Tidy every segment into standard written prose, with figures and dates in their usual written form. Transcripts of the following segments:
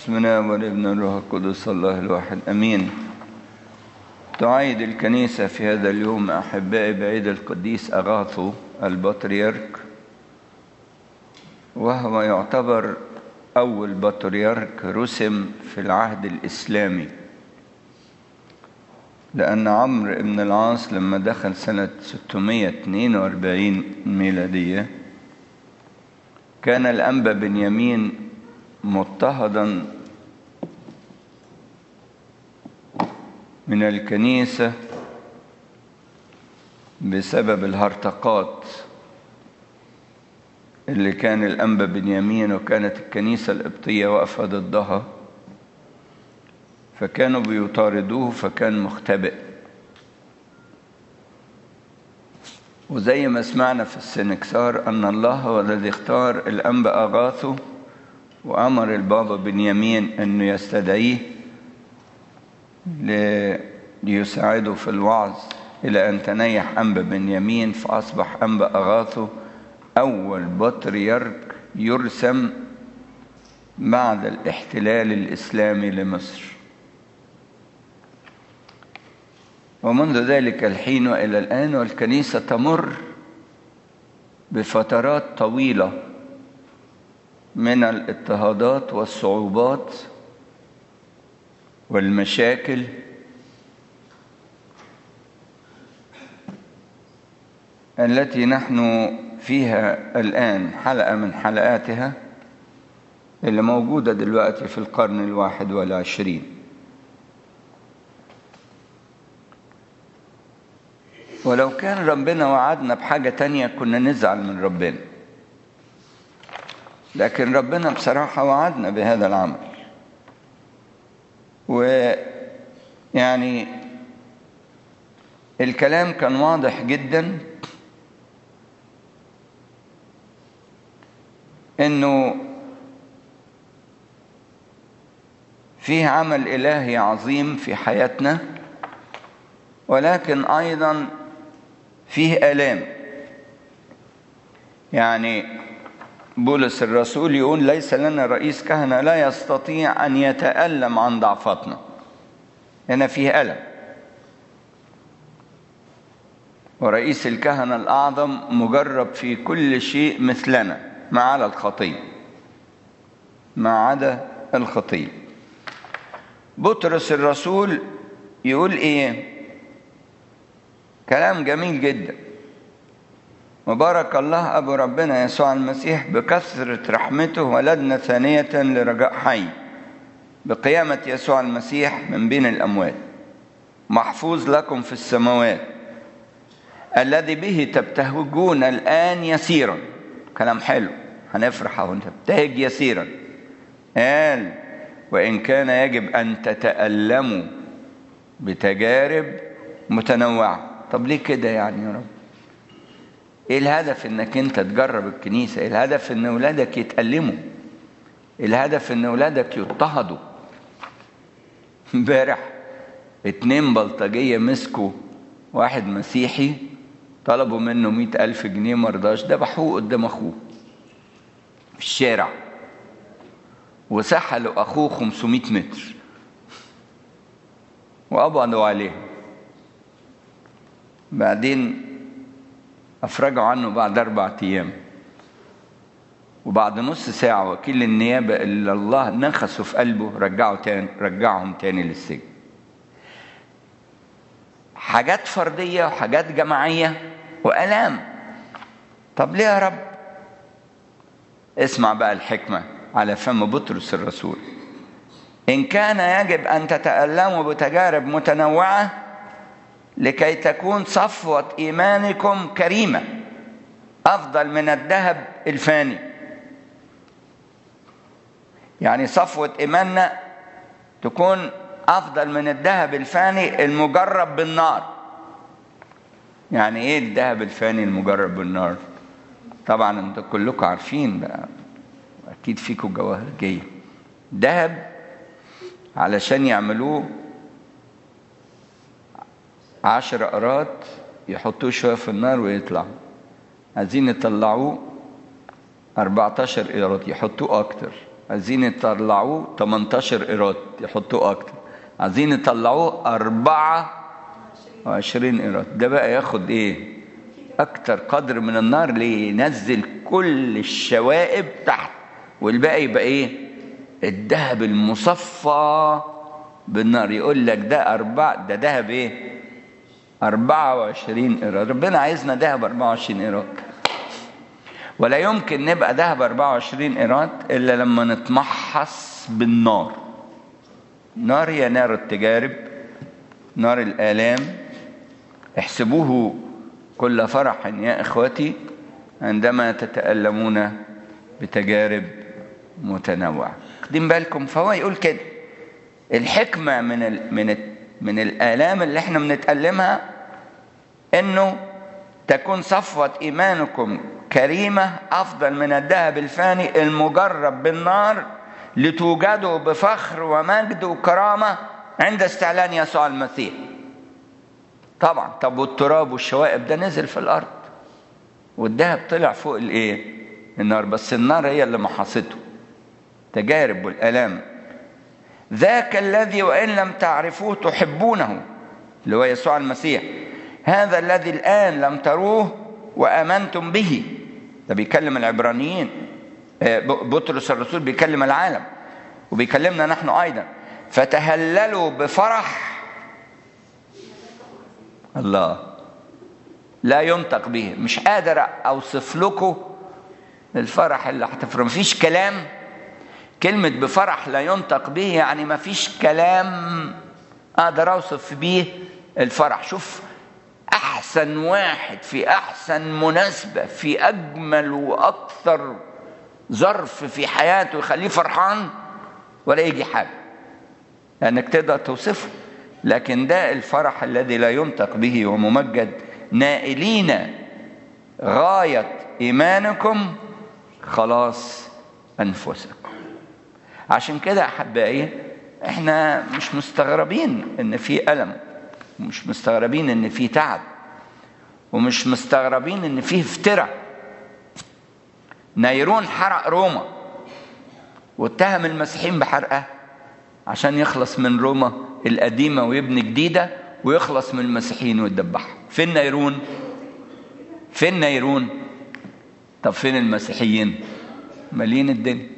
بسم الله والابن والروح القدس الله الواحد امين. تعيد الكنيسة في هذا اليوم احبائي بعيد القديس اغاثو البطريرك، وهو يعتبر اول بطريرك رسم في العهد الاسلامي، لان عمرو بن العاص لما دخل سنة 642 ميلادية كان الأنبا بنيامين مضطهدا من الكنيسة بسبب الهرطقات اللي كان الأنبا بنيامين وكانت الكنيسة القبطية واقفة ضدها، فكانوا بيطاردوه فكان مختبئ. وزي ما سمعنا في السنكسار أن الله هو الذي اختار الأنبا أغاثو وأمر البابا بنيامين أنه يستدعيه ليساعده في الوعظ إلى أن تنيح أنبا بنيامين، فأصبح أنبا أغاثو أول بطريرك يرسم بعد الاحتلال الإسلامي لمصر. ومنذ ذلك الحين وإلى الآن والكنيسة تمر بفترات طويلة من الاضطهادات والصعوبات والمشاكل التي نحن فيها الآن حلقة من حلقاتها اللي موجودة دلوقتي في القرن 21. ولو كان ربنا وعدنا بحاجة تانية كنا نزعل من ربنا، لكن ربنا بصراحة وعدنا بهذا العمل. ويعني الكلام كان واضح جدا انه فيه عمل إلهي عظيم في حياتنا، ولكن أيضا فيه آلام. يعني بولس الرسول يقول ليس لنا رئيس كهنة لا يستطيع أن يتألم عن ضعفتنا. هنا فيه ألم. ورئيس الكهنة الأعظم مجرب في كل شيء مثلنا ما عدا الخطية، ما عدا الخطية. بطرس الرسول يقول إيه؟ كلام جميل جدا: مبارك الله أبو ربنا يسوع المسيح بكثرة رحمته ولدنا ثانية لرجاء حي بقيامة يسوع المسيح من بين الأموات، محفوظ لكم في السماوات الذي به تبتهجون الآن يسيرا. كلام حلو، هنفرح ونبتهج يسيرا. قال: وإن كان يجب أن تتألموا بتجارب متنوعة. طب ليه كده يعني يا رب؟ ايه الهدف انك انت تجرب الكنيسة؟ ايه الهدف ان اولادك يتألموا؟ ايه الهدف ان اولادك يضطهدوا؟ امبارح 2 بلطجية مسكوا واحد مسيحي، طلبوا منه 100,000 جنيه، مرضاش، ذبحوه قدام اخوه في الشارع، وسحلوا اخوه 500 متر وقبضوا عليه. بعدين أفرجوا عنه بعد 4 أيام، وبعد نص ساعة وكيل النيابة اللي الله نخسه في قلبه رجعهم تاني للسجن. حاجات فردية وحاجات جماعية وألام. طب ليه يا رب؟ اسمع بقى الحكمة على فم بطرس الرسول: إن كان يجب أن تتألموا بتجارب متنوعة لكي تكون صفوة إيمانكم كريمة أفضل من الذهب الفاني. يعني صفوة إيماننا تكون أفضل من الذهب الفاني المجرب بالنار. يعني إيه الذهب الفاني المجرب بالنار؟ طبعا أنتم كلكم عارفين بقى، أكيد فيكم جواهرجية. ذهب علشان يعملوه 10 قرات يحطوه شوية في النار ويطلع. عايزين يطلعوه 14 قيراط يحطوه أكتر. عايزين يطلعوه 18 قيراط، يحطوه اكتر. عايزين يطلعوه 24 قيراط. ده بقى ياخد ايه؟ اكتر قدر من النار لينزل كل الشوائب تحت، والباقي يبقى ايه؟ الذهب المصفى بالنار. يقول لك ده ده ذهب ايه؟ 24 قيراط. ربنا عايزنا ذهب 24 قيراط. ولا يمكن نبقى ذهب 24 قيراط الا لما نتمحص بالنار. نار هي نار التجارب، نار الآلام. احسبوه كل فرح يا إخوتي عندما تتألمون بتجارب متنوعة. خدين بالكم؟ فهو يقول كده الحكمة من الآلام اللي احنا بنتألمها انه تكون صفوة ايمانكم كريمة افضل من الذهب الفاني المجرب بالنار، لتوجدوا بفخر ومجد وكرامة عند استعلان يسوع المسيح. طبعا. طب والتراب والشوائب ده نزل في الارض، والذهب طلع فوق الايه؟ النار. بس النار هي اللي محصته. تجارب والآلام. ذاك الذي وإن لم تعرفوه تحبونه، اللي هو يسوع المسيح، هذا الذي الآن لم تروه وآمنتم به. ده بيكلم العبرانيين. بطرس الرسول بيكلم العالم وبيكلمنا نحن أيضا. فتهللوا بفرح الله لا ينطق به. مش قادر أوصف لكم الفرح اللي هتفرح. مفيش كلام. كلمة بفرح لا ينطق به يعني مفيش كلام أقدر أوصف به الفرح. شوف أحسن واحد في أحسن مناسبة في أجمل وأكثر ظرف في حياته يخليه فرحان، ولا يجي حاجة لأنك تقدر توصفه. لكن ده الفرح الذي لا ينطق به وممجد، نائلين غاية إيمانكم خلاص أنفسكم. عشان كده أحبائي احنا مش مستغربين ان في ألم، ومش مستغربين ان في تعب، ومش مستغربين ان في افتراء. نيرون حرق روما واتهم المسيحيين بحرقها عشان يخلص من روما القديمة ويبني جديدة ويخلص من المسيحيين ويدبحهم. فين نيرون؟ فين نيرون؟ طب فين المسيحيين؟ مالين الدنيا.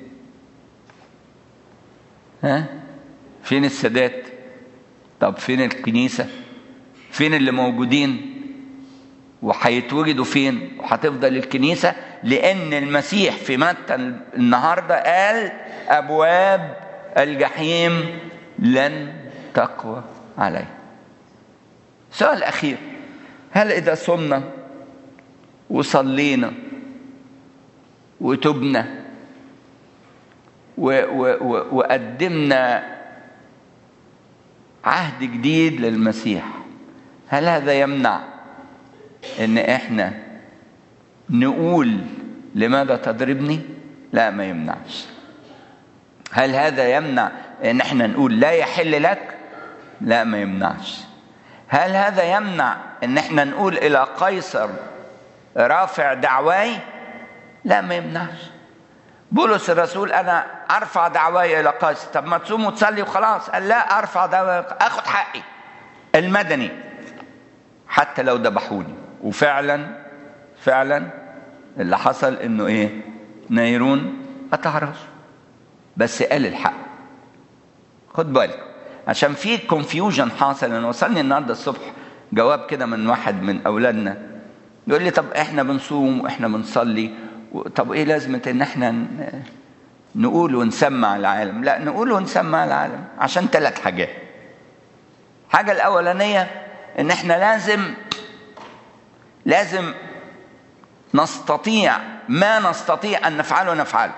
ها؟ فين السادات؟ طب فين الكنيسة؟ فين اللي موجودين؟ وهيتوجدوا فين؟ وهتفضل الكنيسة؟ لأن المسيح في متى النهاردة قال أبواب الجحيم لن تقوى عليه. سؤال أخير: هل إذا صمنا وصلينا وتبنا وقدمنا عهد جديد للمسيح، هل هذا يمنع ان احنا نقول لماذا تضربني؟ لا، ما يمنعش. هل هذا يمنع ان احنا نقول لا يحل لك؟ لا، ما يمنعش. هل هذا يمنع ان احنا نقول الى قيصر رافع دعواي؟ لا، ما يمنعش. بولس الرسول انا ارفع دعواي الى قيصر. طب ما تصوم وتصلي وخلاص. قال لا، ارفع دعواي، اخد حقي المدني حتى لو ذبحوني. وفعلا اللي حصل انه ايه؟ نيرون قطع راسه، بس قال الحق. خد بالك عشان في كونفيوجن حاصل. انا وصلني النهارده الصبح جواب كده من واحد من اولادنا يقول لي طب احنا بنصوم واحنا بنصلي، طب ايه لازمه ان احنا نقول ونسمع العالم؟ لا، نقول ونسمع العالم عشان 3 حاجات. الحاجه الاولانيه ان احنا لازم نستطيع ما نستطيع ان نفعله.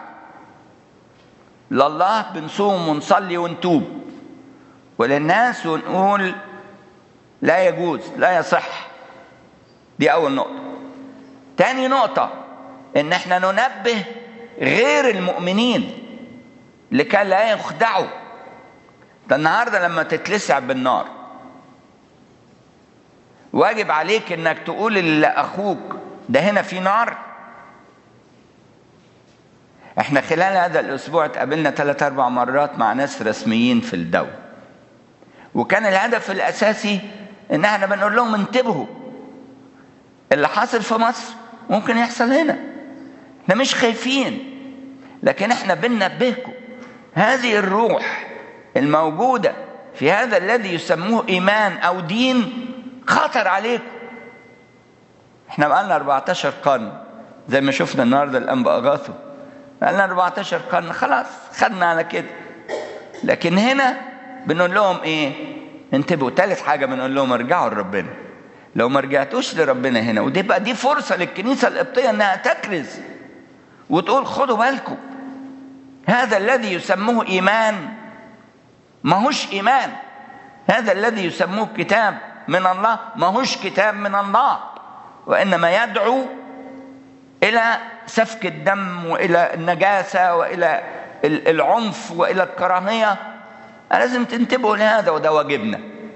لله بنصوم ونصلي ونتوب، وللناس ونقول لا يجوز لا يصح. دي اول نقطه. تاني نقطه ان احنا ننبه غير المؤمنين لكي لا يخدعوا. ده النهارده لما تتلسع بالنار واجب عليك انك تقول لاخوك ده هنا في نار. احنا خلال هذا الاسبوع اتقابلنا 3-4 مرات مع ناس رسميين في الدولة، وكان الهدف الاساسي ان احنا بنقول لهم انتبهوا، اللي حاصل في مصر ممكن يحصل هنا، احنا مش خايفين، لكن احنا بننبهكم هذه الروح الموجودة في هذا الذي يسموه ايمان او دين خطر عليكم. احنا بقالنا 14 قرن زي ما شفنا النهارده الانبا اغاثو، بقالنا 14 قرن خلاص خدنا على كده، لكن هنا بنقول لهم ايه؟ انتبهوا. ثالث حاجه بنقول لهم ارجعوا لربنا. لو ما رجعتوش لربنا هنا، ودي بقى دي فرصه للكنيسه القبطيه انها تكرز وتقول خدوا بالكم، هذا الذي يسموه ايمان ما هوش ايمان، هذا الذي يسموه كتاب من الله ما هوش كتاب من الله، وانما يدعو الى سفك الدم والى النجاسه والى العنف والى الكراهيه. لازم تنتبهوا لهذا، وده واجبنا.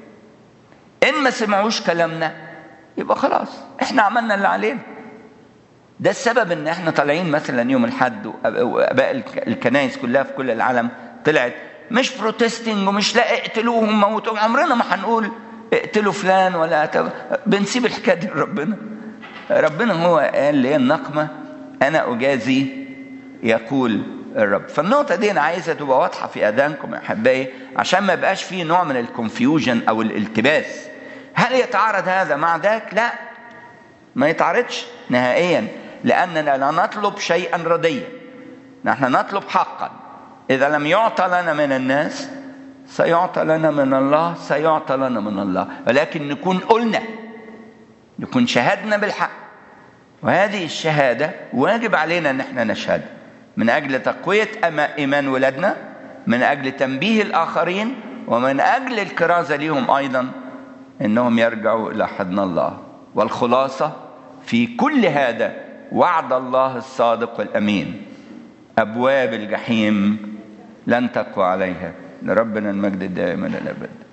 ان ما سمعوش كلامنا يبقى خلاص احنا عملنا اللي علينا. ده السبب ان احنا طالعين مثلا يوم الحد، واباء الكنائس كلها في كل العالم طلعت مش بروتستنج ومش لا اقتلوهم موتوهم، عمرنا ما هنقول اقتلوا فلان ولا بنسيب الحكايه دي لربنا. ربنا هو قال لي النقمه انا اجازي يقول الرب. فالنقطه دي انا عايزه تبقى واضحه في اذهانكم يا احبائي، عشان ما يبقاش فيه نوع من الكونفيوجن او الالتباس. هل يتعارض هذا مع ذاك؟ لا، ما يتعارضش نهائيا، لاننا لا نطلب شيئا رديا، نحن نطلب حقا. اذا لم يعطى لنا من الناس سيعطى لنا من الله، سيعطى لنا من الله، ولكن نكون قلنا، نكون شهدنا بالحق. وهذه الشهادة واجب علينا ان احنا نشهد من اجل تقوية ايمان ولادنا، من اجل تنبيه الاخرين، ومن اجل الكرازة ليهم ايضا انهم يرجعوا الى حضن الله. والخلاصة في كل هذا وعد الله الصادق والامين، ابواب الجحيم لن تقوى عليها. لربنا المجد الدائم الى الابد.